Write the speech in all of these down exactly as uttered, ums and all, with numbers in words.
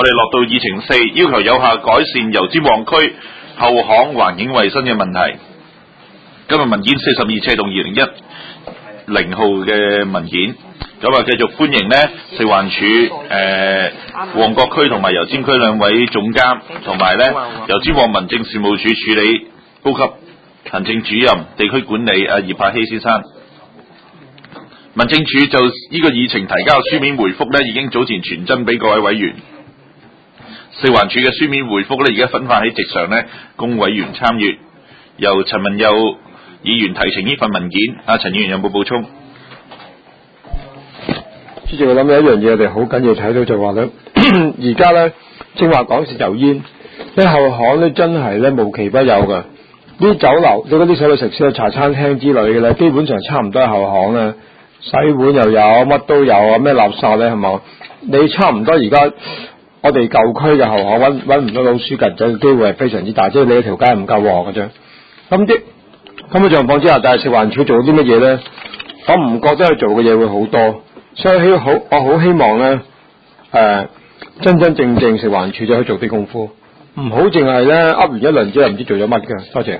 我哋落到議程四，要求有效改善油尖旺區後巷環境衛生嘅問題。今日文件四十二尺同二零一零號嘅文件，咁啊繼續歡迎呢食環署誒旺角區同埋油尖區兩位總監，同埋呢油尖旺民政事務處處理高級行政主任地區管理阿葉柏希先生。民政處就呢個議程提交書面回覆呢，已經早前傳真俾各位委員。食環署嘅書面回覆呢，而家分發喺席上呢，供委員參閱。由陳文佑議員提呈呢份文件，阿陳議員有冇補充？ 主席，我諗有一樣嘢我哋好緊要睇到就話咧，而家咧正話講食油煙，啲後巷咧真係咧無奇不有㗎。啲酒樓、你嗰啲所謂食肆、茶餐廳之類嘅咧，基本上差唔多係後巷咧，洗碗又有，乜都有啊，咩垃圾咧係嘛？你差唔多而家我哋舊區嘅後巷揾揾唔到老鼠曱甴嘅機會係非常之大，即係你條街唔夠旺嘅啫。咁啲咁嘅狀況之下，但係食環署做啲乜嘢咧？我唔覺得佢做嘅嘢會好多。所以好，我好希望咧，誒、呃，真真正正食環署就去做啲功夫，唔好淨係咧噏完一輪之後唔知做咗乜嘅。多謝。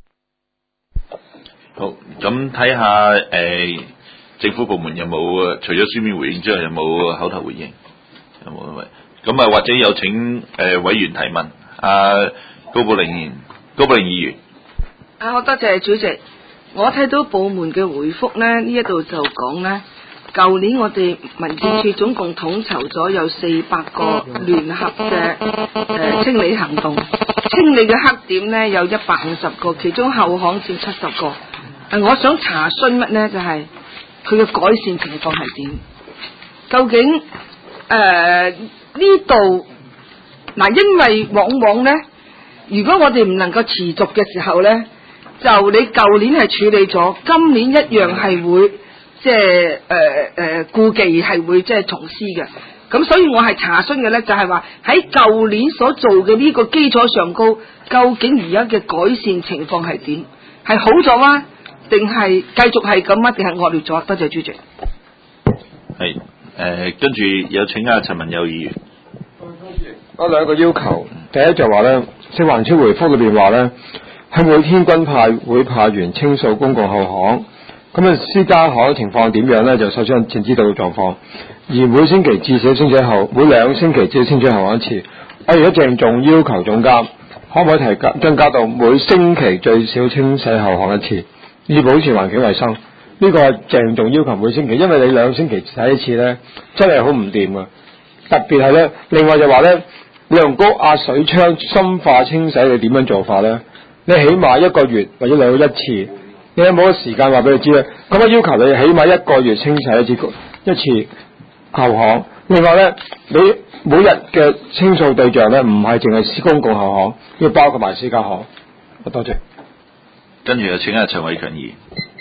好，咁睇下誒政府部門有冇除咗書面回應之外，有冇口頭回應？有冇位？咁啊，或者有請誒、呃、委員提問。阿、啊、高寶玲，高寶玲議員。 啊，好多謝主席。我睇到部門嘅回覆咧，呢一度就講咧。舊年我哋民政處總共統籌咗有四百個聯合嘅誒、呃、清理行動，清理嘅黑點呢有一百五十個，其中後巷佔七十個。誒、呃，我想查詢乜呢？就係佢嘅改善情況係點？究竟誒呢度嗱，因為往往呢，如果我哋唔能夠持續嘅時候呢，就你舊年係處理咗，今年一樣係會。即係誒誒顧忌係會即係重施嘅，咁所以我係查詢嘅咧，就係話喺舊年所做嘅呢個基礎上高，究竟而家嘅改善情況係點？係好咗啊，定係繼續係咁啊？定係惡劣咗？多謝主席。 係誒，跟住有請阿陳文佑議員。 我兩個要求，第一就話咧，食環署回覆裏邊話咧，係每天均派會派員清掃公共後巷。咁啊，私家巷嘅情況點樣咧？就首先先知道嘅狀況，而每星期至少清洗後，每兩星期至少清洗後巷一次。我而家鄭重要求總監，可唔可以提加增加到每星期最少清洗後巷一次，以保持環境衛生？呢、這個係鄭重要求每星期，因為你兩星期洗一次咧，真係好唔掂噶。特別係咧，另外就話咧，你用高壓水槍深化清洗，你點樣做法咧？你起碼一個月或者兩個一次。你有冇個時間話俾你知咧？咁我要求你起碼一個月清洗一次一次後巷。另外咧，你每日嘅清掃對象咧，唔係淨係私公共後巷，要包括埋私家巷。多謝。 跟住就請阿陳偉強議員。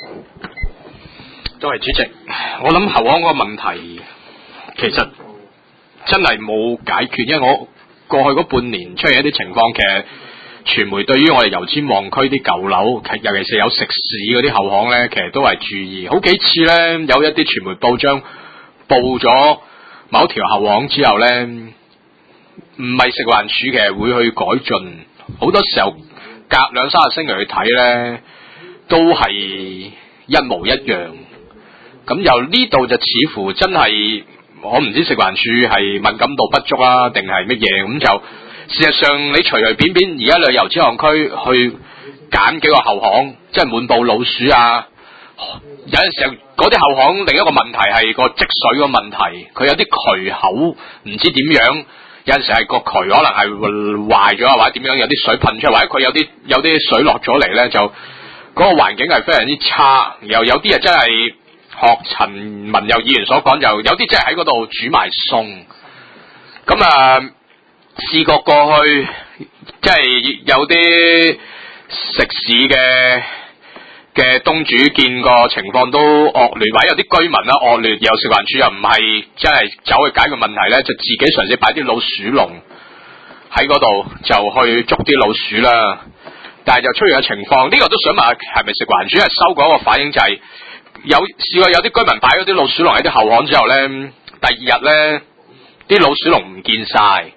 作為主席，我諗後巷嗰個問題其實真係冇解決，因為我過去嗰半年出現一啲情況，其實傳媒對於我哋油尖旺區啲舊樓，尤其是有食肆嗰啲後巷呢，其實都係注意。好幾次呢，有一啲傳媒報章報咗某條後巷之後呢，唔係食環署其實會去改進。好多時候隔兩三個星期去睇呢，都係一模一樣。咁由呢度就似乎真係，我唔知食環署係敏感度不足啊，定係乜嘢咁就。事實上，你隨隨便便而家去油尖旺區去揀幾個後巷，即係滿布老鼠啊！有陣時候嗰啲後巷另一個問題係個積水個問題，佢有啲渠口唔知點樣，有陣時係個渠可能係壞咗啊，或者點樣有啲水噴出嚟，或者佢有啲有啲水落咗嚟咧，就嗰個環境係非常之差。又有啲啊真係學陳文佑議員所講，就有啲真係喺嗰度煮埋餸，咁啊。試過過去，即係有啲食肆嘅嘅東主見過情況都惡劣，或者有啲居民啦惡劣，有食環署又唔係真係走去解決問題咧，就自己嘗試擺啲老鼠籠喺嗰度，就去捉啲老鼠啦。但係就出現嘅情況，呢、這個都想問下，係咪食環署係收過一個反應，就係、是、有試過有啲居民擺咗啲老鼠籠喺啲後巷之後咧，第二日咧啲老鼠籠唔見晒。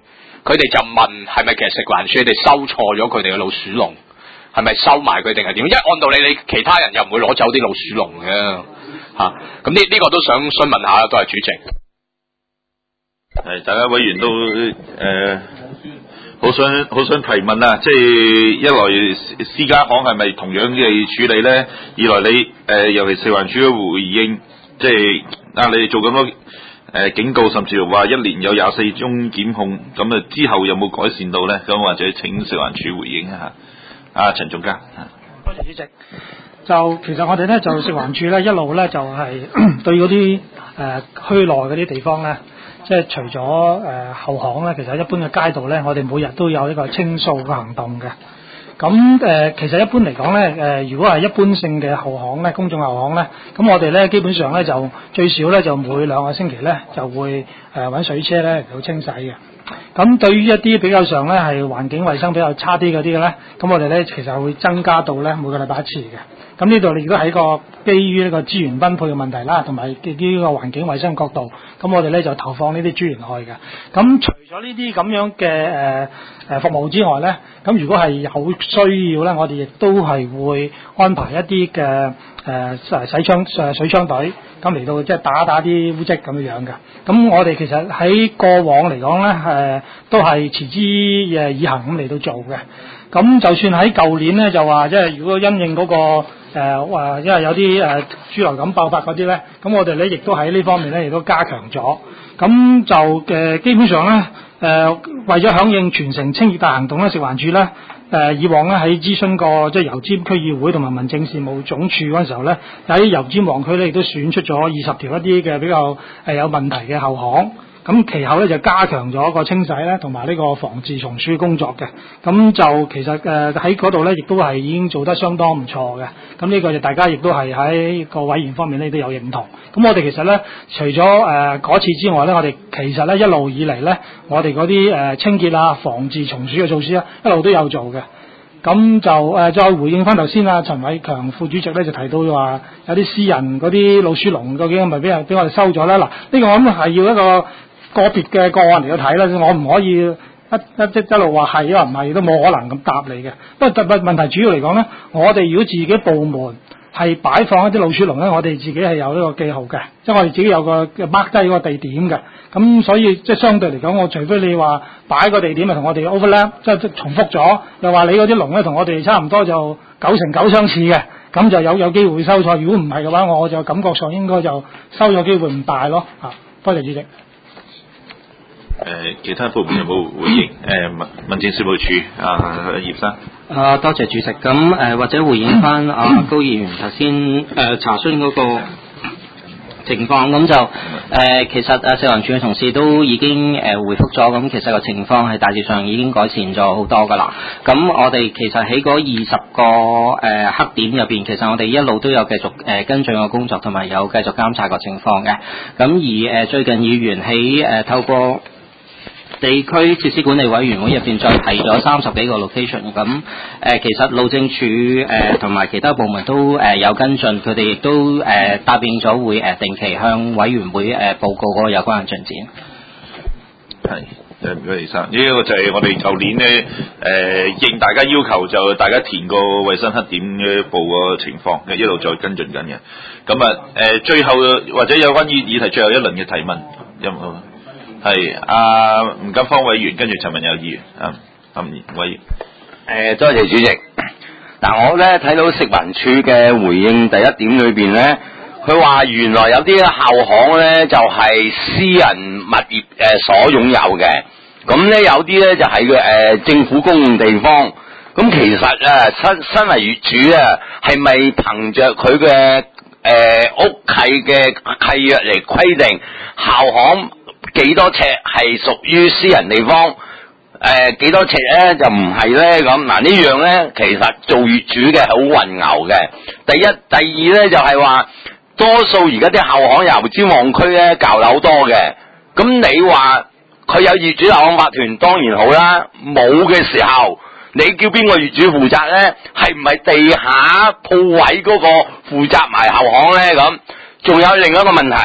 佢哋就問係咪其實食環署你哋收錯咗佢哋嘅老鼠籠，係咪收埋佢定係點？因為按道理你其他人又唔會攞走啲老鼠籠嘅嚇。咁呢呢個都想詢問下，都係主席。 係，大家委員都誒好、呃、想好想提問啊！即係一來私家行係咪同樣嘅處理咧？二來你誒、呃、尤其食環署嘅回應，即係啊你哋做咁多誒、呃、警告，甚至乎話一年有廿四宗檢控，咁啊之後有冇改善到咧？咁或者請食環署回應一下。啊，陳總監。 多謝主席。就其實我哋咧就食環署咧一路咧就係、是、對嗰啲誒區內嗰啲地方咧。即係除咗誒、呃、後巷咧，其實一般嘅街道咧，我哋每日都有呢個清掃嘅行動嘅。咁誒、呃，其實一般嚟講咧，誒、呃、如果係一般性嘅後巷咧，公眾後巷咧，咁我哋咧基本上咧就最少咧就每兩個星期咧就會誒揾、呃、水車咧嚟到清洗嘅。咁對於一啲比較上咧係環境衛生比較差啲嗰啲嘅咧，咁我哋咧其實會增加到咧每個禮拜一次嘅。咁呢度你如果喺個基於呢個資源分配嘅問題啦，同埋基於呢個環境衛生角度，咁我哋咧就投放呢啲資源落去嘅。咁除咗呢啲咁樣嘅誒誒服務之外咧，咁如果係有需要咧，我哋亦都係會安排一啲嘅誒洗槍誒水槍隊，咁嚟到即係打打啲污漬咁樣樣嘅。咁我哋其實喺過往嚟講咧，誒、呃、都係持之誒以恆咁嚟到做嘅。咁就算喺舊年咧，就話即係如果因應嗰、那個誒話、呃，因為有啲誒、呃、豬流感爆發嗰啲咧，咁我哋咧亦都喺呢方面咧亦都加強咗。咁就嘅、呃、基本上咧，誒、呃、為咗響應全城清潔大行動咧，食環署咧誒、呃、以往咧喺諮詢過即係油尖區議會同埋民政事務總署嗰陣時候咧，喺油尖旺區咧亦都選出咗二十條一啲嘅比較誒有問題嘅後巷。咁其後咧就加強咗個清洗咧，同埋呢個防治蟲鼠工作嘅。咁就其實誒喺嗰度咧，亦都係已經做得相當唔錯嘅。咁呢個就大家亦都係喺個委員方面咧都有認同。咁我哋其實咧，除咗誒嗰次之外咧，我哋其實咧一路以嚟咧，我哋嗰啲誒清潔啊、防治蟲鼠嘅措施咧，一路都有做嘅。咁就誒、呃、再回應翻頭先啊，陳偉強副主席咧就提到話有啲私人嗰啲老鼠籠究竟係咪俾人俾我哋收咗咧？嗱，呢、這個我諗係要一個個別嘅個案嚟到睇啦，我唔可以一一即一路話係啊唔係都冇可能咁答你嘅。不過特別問題主要嚟講咧，我哋如果自己部門係擺放一啲老鼠籠咧，我哋自己係有呢個記號嘅，即係我哋自己有個 mark 低個地點嘅。咁所以即係相對嚟講，我除非你話擺個地點係同我哋 overlap，即係重複咗，又話你嗰啲籠咧同我哋差唔多就九成九相似嘅，咁就有有機會收錯。如果唔係嘅話，我就感覺上應該就收咗機會唔大咯。嚇，多謝主席。 誒、呃，其他部門有冇回應？誒、呃，民民政事務處啊，葉生。 啊，多謝主席。咁誒、呃，或者回應翻阿、啊、高議員頭先誒查詢嗰個情況，咁就誒、呃，其實誒食環署嘅同事都已經誒、呃、回覆咗，咁其實個情況係大致上已經改善咗好多噶啦。咁我哋其實喺嗰二十個誒、呃、黑點入邊，其實我哋一路都有繼續誒、呃、跟進個工作，同埋有繼續監察個情況嘅。咁而誒、呃、最近議員喺誒、呃、透過地區設施管理委員會入邊再提咗三十幾個 location， 咁誒、呃、其實路政署誒同埋其他部門都誒、呃、有跟進，佢哋亦都誒、呃、答應咗會誒、呃、定期向委員會誒、呃、報告嗰個有關嘅進展。 係誒，唔該，李生，呢、這、一個就係我哋舊年咧誒、呃、應大家要求，就大家填個衞生黑點嘅報個情況，一路再跟進緊嘅。咁啊誒，最後或者有關議議題最後一輪嘅提問，有冇？係阿吳金芳委員，跟住陳文友議員，啊，吳委員。 誒，多謝主席。嗱，我咧睇到食環署嘅回應第一點裏邊咧，佢話原來有啲後巷咧就係、是、私人物業誒、呃、所擁有嘅，咁咧有啲咧就係個誒政府公用地方。咁其實啊，身身為業主啊，係咪憑着佢嘅誒屋契嘅契約嚟規定後巷幾多尺係屬於私人地方？誒、呃、幾多尺咧就唔係咧咁。嗱，呢樣咧其實做業主嘅係好混淆嘅。第一、第二咧就係、是、話，多數而家啲後巷油尖旺區咧舊樓多嘅。咁你話佢有業主立案法團當然好啦，冇嘅時候你叫邊個業主負責咧？係唔係地下鋪位嗰個負責埋後巷咧？咁仲有另一個問題。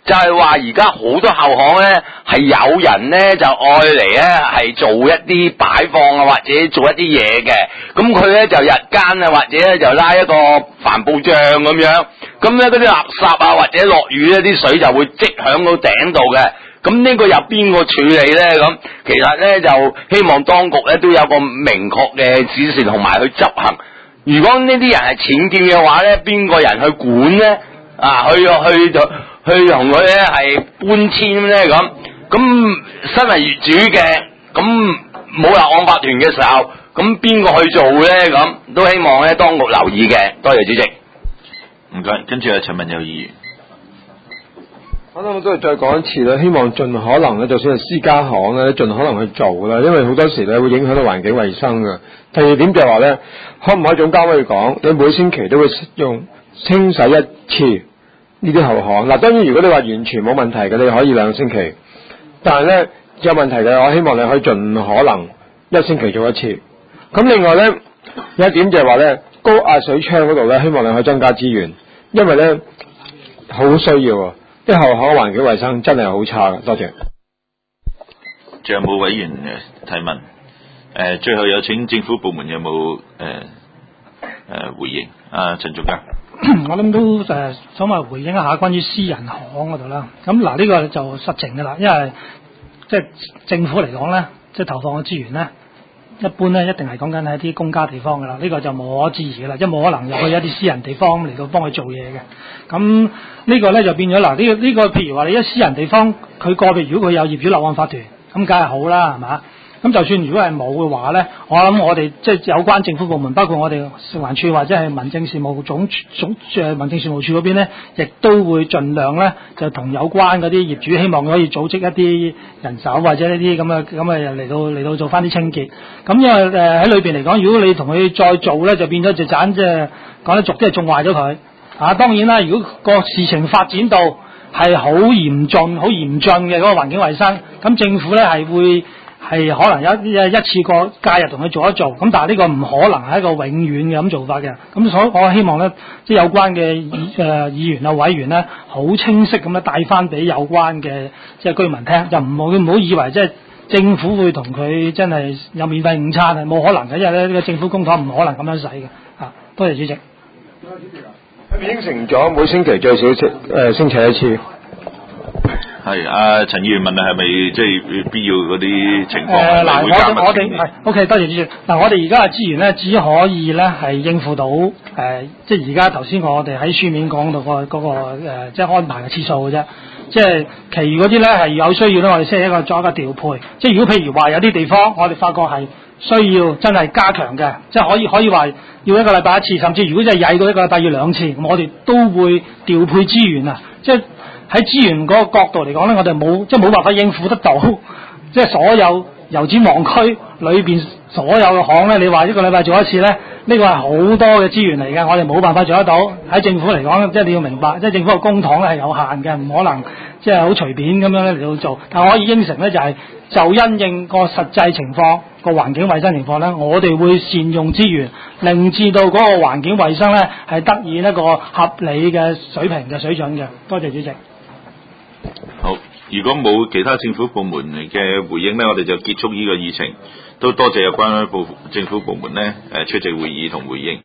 就係話而家好多後巷咧係有人咧就愛嚟咧係做一啲擺放啊，或者做一啲嘢嘅，咁佢咧就日間啊或者咧就拉一個帆布帳咁樣，咁咧嗰啲垃圾啊或者落雨咧啲水就會積響到頂度嘅。咁呢個有邊個處理咧？咁其實咧就希望當局咧都有個明確嘅指示同埋去執行。如果呢啲人係僭建嘅話咧，邊個人去管咧？啊，去去就去同佢咧係搬遷咧咁。咁身為業主嘅，咁冇立案法團嘅時候，咁邊個去做咧？咁都希望咧當局留意嘅。多謝主席。 唔該，跟住係陳文友議員。 我諗我都係再講一次啦，希望盡可能咧，就算係私家行咧，盡可能去做啦，因為好多時咧會影響到環境衛生嘅。第二點就係話咧，可唔可以總監可以講，你每星期都會用清洗一次呢啲後巷？嗱，當然如果你話完全冇問題嘅，你可以兩個星期，但係咧有問題嘅，我希望你可以盡可能一星期做一次。咁另外咧有一點就係話咧，高壓水槍嗰度咧，希望你可以增加資源，因為咧好需要啊。啲後巷環境衛生真係好差嘅，多謝。 仲有冇委員誒提問？誒、呃，最後有請政府部門有冇誒誒回應？啊，陳淑家。 我諗都誒、呃、想話回應一下關於私人行嗰度啦。咁嗱呢個就實情㗎啦，因為即係政府嚟講咧，即係投放嘅資源咧。一般咧一定係講緊喺啲公家地方㗎啦，呢、這個就無可置疑㗎啦，即係冇可能入去一啲私人地方嚟到幫佢做嘢嘅。咁呢個咧就變咗嗱，呢、這個呢、這個譬如話你一私人地方，佢個別如果佢有業主立案法團，咁梗係好啦，係嘛？咁就算如果係冇嘅話咧，我諗我哋即係有關政府部門，包括我哋食環署或者係民政事務總總誒民政事務處嗰邊咧，亦都會盡量咧就同有關嗰啲業主，希望可以組織一啲人手或者呢啲咁嘅咁嘅嚟到嚟到做翻啲清潔。咁因為誒喺裏邊嚟講，如果你同佢再做咧，就變咗就盞即係講得俗啲係種壞咗佢。啊，當然啦，如果個事情發展到係好嚴峻、好嚴峻嘅嗰個環境衛生，咁政府咧係會。係可能一一次過介入同佢做一做，咁但係呢個唔可能係一個永遠嘅咁做法嘅。咁所以我希望咧，即係有關嘅議誒議員啊委員咧，好清晰咁樣帶翻俾有關嘅即係居民聽，就唔好唔好以為即係政府會同佢真係有免費午餐，係冇可能嘅，因為咧呢個政府公帑唔可能咁樣使嘅。啊，多謝主席。 係咪應承咗每星期最少誒、呃、星期一次？ 係啊，陳議員問你係咪即係必要嗰啲情況？ 誒嗱、呃，我我哋係 OK， 多謝主席。嗱，我哋而家嘅資源咧，只可以咧係應付到誒、呃，即係而家頭先我哋喺書面講到、嗰個嗰、嗰個、呃、即係安排嘅次數嘅啫。即係其餘嗰啲咧係有需要咧，我哋先係一個作一個調配。即係如果譬如話有啲地方，我哋發覺係需要真係加強嘅，即係可以可以話要一個禮拜一次，甚至如果真係曳到一個禮拜要兩次，咁我哋都會調配資源啊，即係。喺資源嗰個角度嚟講咧，我哋冇即係冇辦法應付得到，即係所有油尖旺區裏邊所有嘅行咧，你話一個禮拜做一次咧，呢、這個係好多嘅資源嚟嘅，我哋冇辦法做得到。喺政府嚟講，即係你要明白，即係政府嘅公帑咧係有限嘅，唔可能即係好隨便咁樣咧嚟到做。但係可以應承咧就係、是、就因應個實際情況、個環境衛生情況咧，我哋會善用資源，令至到嗰個環境衛生咧係得以一個合理嘅水平嘅水準嘅。多謝主席。 好，如果冇其他政府部門嘅回應呢，我哋就結束呢個議程。都多謝有關部政府部門呢誒出席會議同回應。